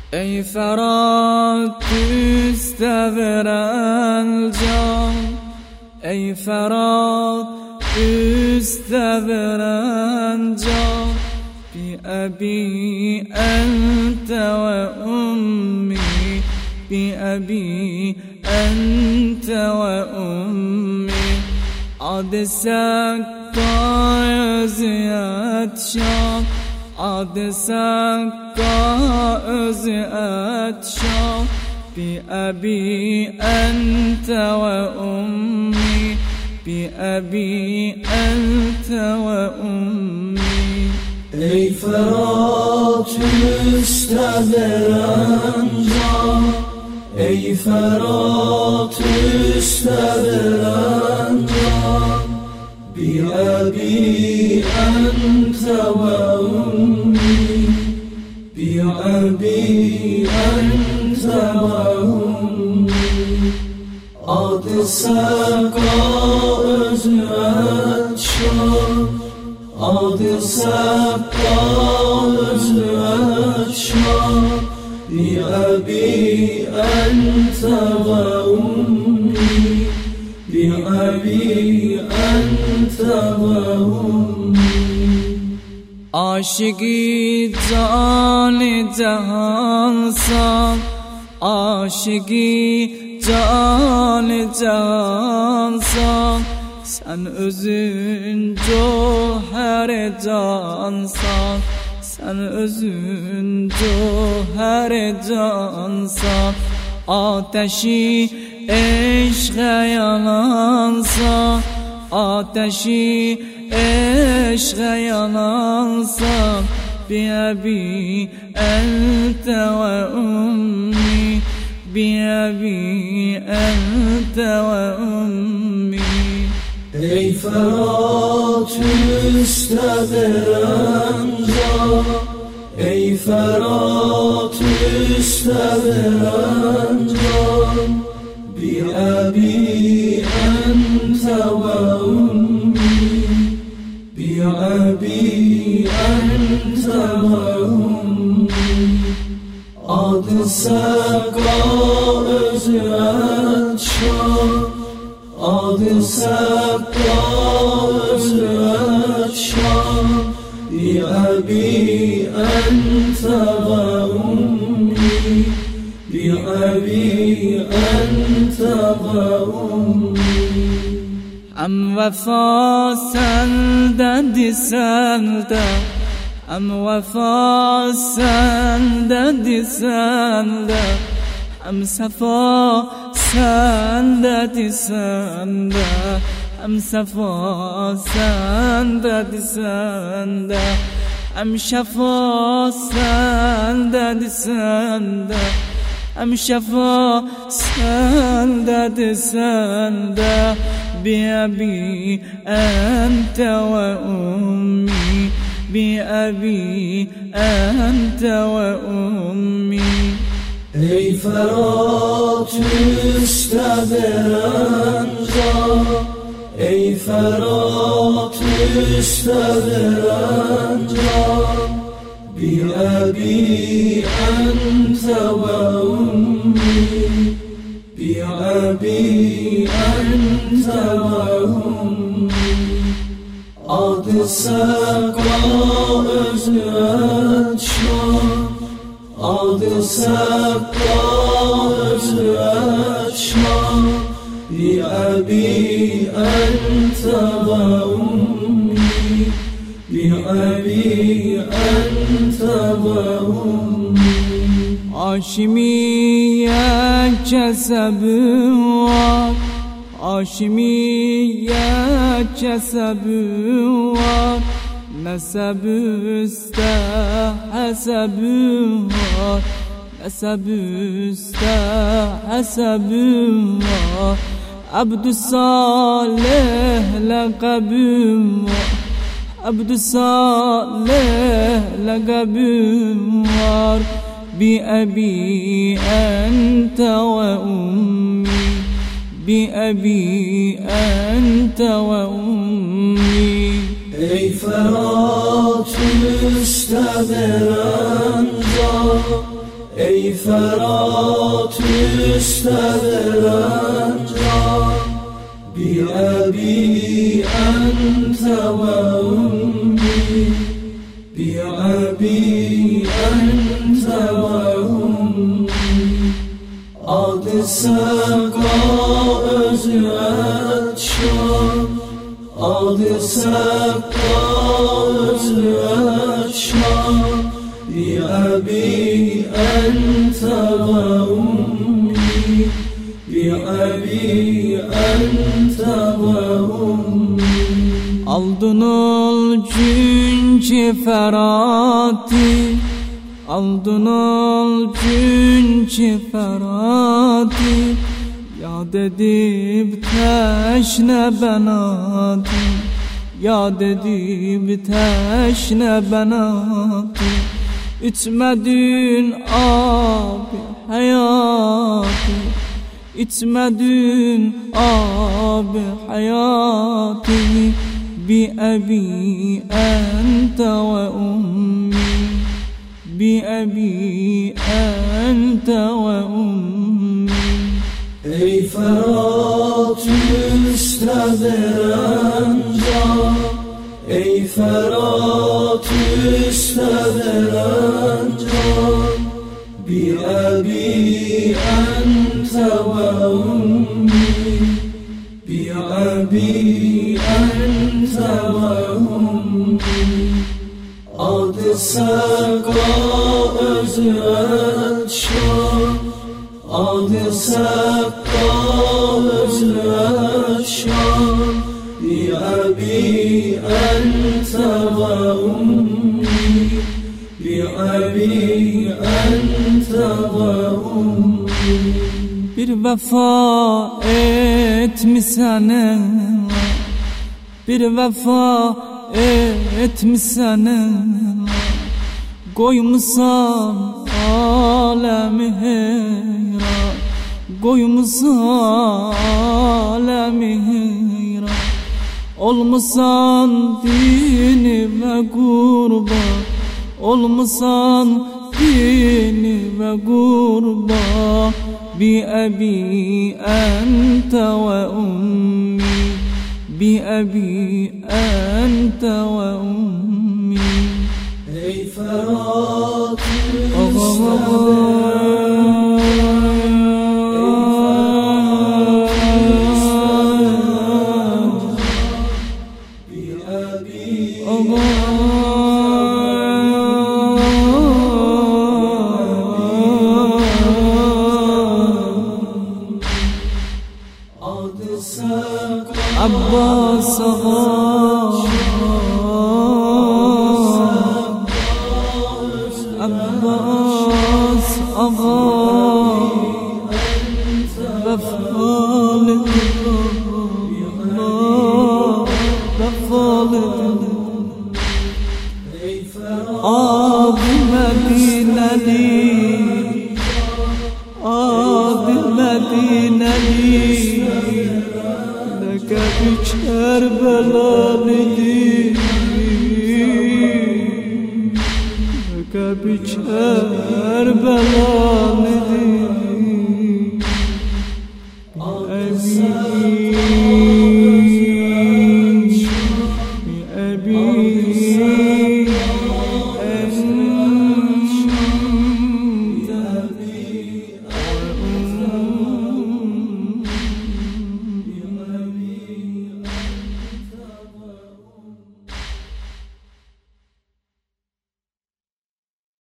ای فرات دوست برن جان، ای فرات دوست برن جان، بی ابی انت و امی، بی ابی انت و امی. عاد سکا ازیت شام، عاد سکا ازیت شام، بی ابی انت و امی، بی ابی انت و امی. ای فرات دوست برن جان، ای فرات دوست برن جان، بی ابی انت و امی، بی ابی انت و امی. عاد سکا ازیت شام، عاد سکا ازیت شام، بی ابی انت و امی، بی ابی انت و امی. عاشقی جان جهان سان، عاشقی جان جهان سان، sen özün cöher cansan, sen özün cöher cansan. Ateşi eşke yanansan, ateşi eşke yanansan, bi abi ente ve ummi, bi abi ente ve ummi. ای فرات دوست برن جان، ای فرات دوست برن جان، بی ابی انت و امی، بی ابی انت و امی. عاد سکا ازیت شام، عاد سکا ازیت شام، بی ابی انت و امی، بی ابی انت و امی. هم وفا سنددی سنده، هم وفا سنددی سنده، هم صفا سنددی سنده، هم صفا سنددی سنده، هم شفا سنددی سنده، هم شفا سنددی سنده. بی ابی انت و امی، بی ابی انت و امی. ای فرات دوست برن جان، ای فرات دوست برن جان، بی ابی انت و امی، بی ابی انت و امی. عاد سکا ازیت شام، عاد سکا ازیت شام، بی ابی انت و امی، بی ابی انت و امی. Haşimiye kesebim var, Haşimiye kesebim var, neseb üste hasebim var, neseb üste hasebim var. Abdüsalih lakabim var, Abdüsalih lakabim var. Bi abi ente ve ummi, bi abi ente ve ummi. ای فرات دوست برن جان، ای فرات استدرنجا بی ابی انت و امی بی ابی انت و امی Adısaka özlet şan Adısaka özlet şan Bi abi ente ve ummi Bi abi ente ve ummi Aldın ol cünci ferati Aldın ol cünci ferati Yad edip teşne benati Yad edip teşne benati İçmedin abi hayatı İçmedin abi hayatı Bi abi ente ve ummi بأبي أنت وأمي ای فرات استدرنجا ای فرات استدرنجا بی ابی انت و امی بی ابی انت و امی Adısaka özlet şan Adısaka özlet şan Bi abi ente ve ummi Bi abi ente ve ummi Bir vefa etmişsene Bir vefa etmişsene Koymuşsan alemi heyran Koymuşsan alemi heyran Olmuşsan dini ve kurban Olmuşsan dini ve kurban Bi abi ente ve ummi بأبي أنت وأمي ای فرات عباس عباس آقا وفال وفال آبی مدینلی آبی مدینلی Kâbi Kerbelâ'nidi Kâbi Kerbelâ'nidi Bi abi